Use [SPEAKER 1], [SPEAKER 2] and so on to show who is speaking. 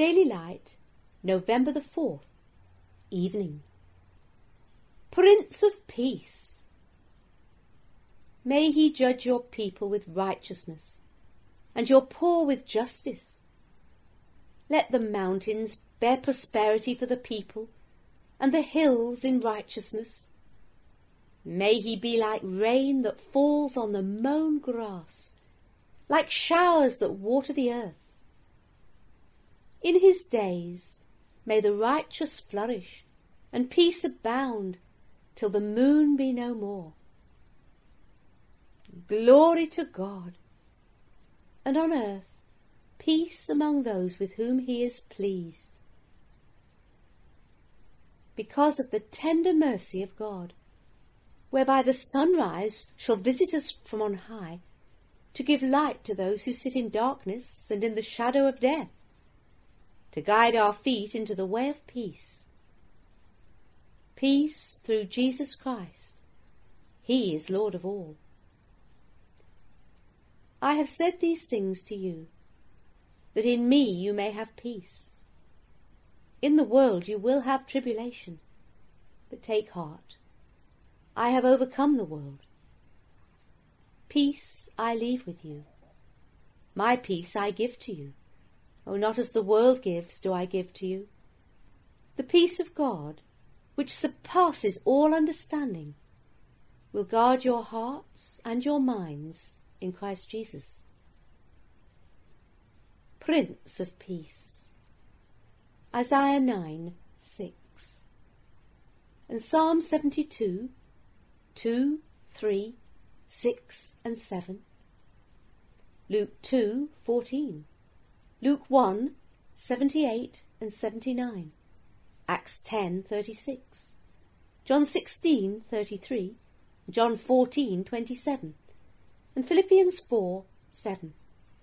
[SPEAKER 1] Daily Light, November the 4th, evening. Prince of Peace, may he judge your people with righteousness, and your poor with justice. Let the mountains bear prosperity for the people, and the hills in righteousness. May he be like rain that falls on the mown grass, like showers that water the earth. In his days may the righteous flourish, and peace abound, till the moon be no more. Glory to God, and on earth peace among those with whom he is pleased. Because of the tender mercy of God, whereby the sunrise shall visit us from on high, to give light to those who sit in darkness and in the shadow of death, to guide our feet into the way of peace. Peace through Jesus Christ. He is Lord of all. I have said these things to you, that in me you may have peace. In the world you will have tribulation, but take heart. I have overcome the world. Peace I leave with you. My peace I give to you. Oh, not as the world gives do I give to you. The peace of God, which surpasses all understanding, will guard your hearts and your minds in Christ Jesus. Prince of Peace. Isaiah 9:6 and Psalm 72, 2, 3, 6 and 7. Luke 2:14. Luke 1:78 and 79. Acts 10:36. John 16:33. John 14:27. And Philippians 4:7.